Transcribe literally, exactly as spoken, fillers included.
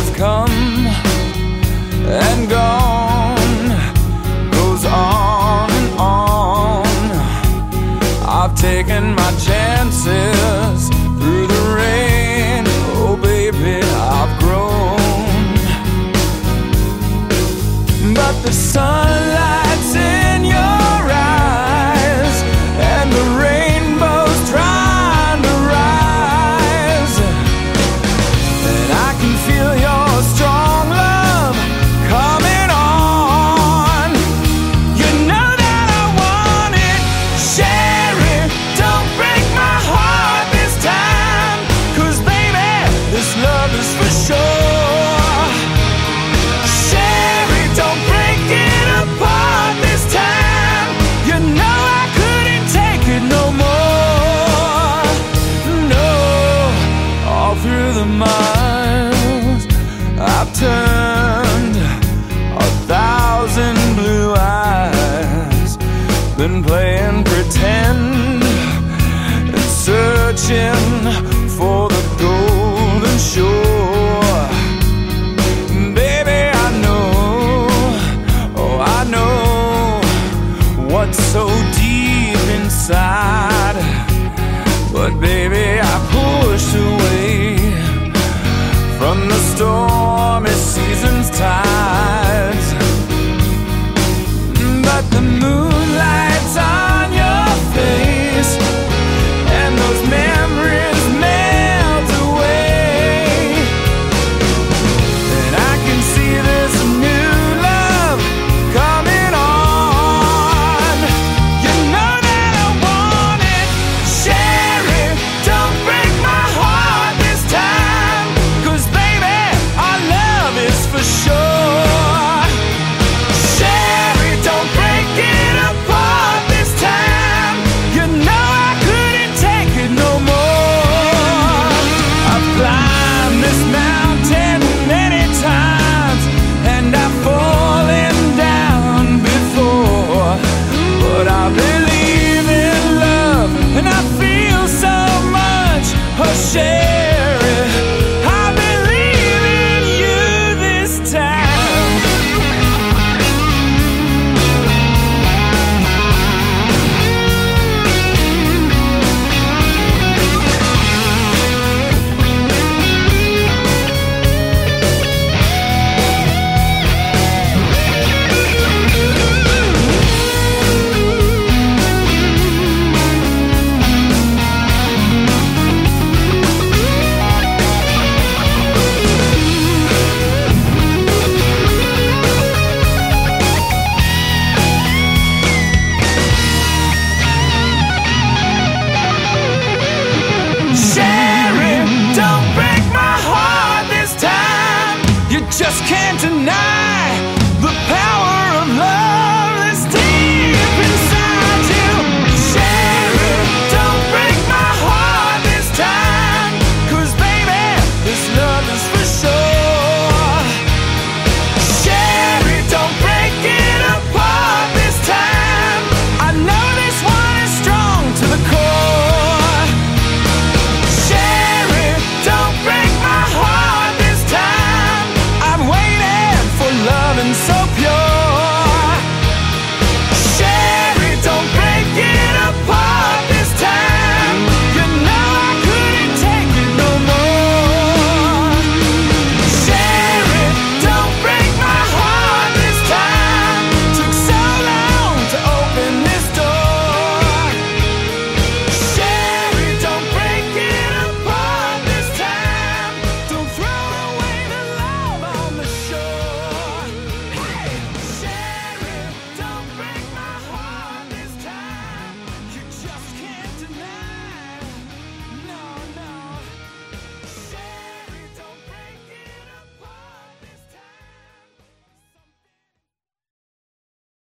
has come and gone, goes on and on. I've taken my chances through the rain. Oh baby, I've grown. But the sunlight's in your eyes, and the rainbow's trying to rise, and I can feel your strong love coming on. You know that I want it. Share it, don't break my heart this time, 'cause baby, this love is for sure. Share it, don't break it apart this time. You know I couldn't take it no more. No, all through the miles I've turned a thousand blue eyes, been playing pretend and searching for the golden shore. Baby, I know, oh I know what's so deep inside, but baby, I pushed away from the stormy season's tides. But the moonlight's on your face, and those memories melt away, and I can see this new love coming on. You know that I want it. Share it, don't break my heart this time, 'cause baby, our love is for sure. Share it, don't break it apart this time. You know I couldn't take it no more. I've climbed this mountain many times, and I've fallen down before, but I believe in love, and I feel so much. Oh, share it, I believe in you this time. Share it, don't break my heart this time. You just can't deny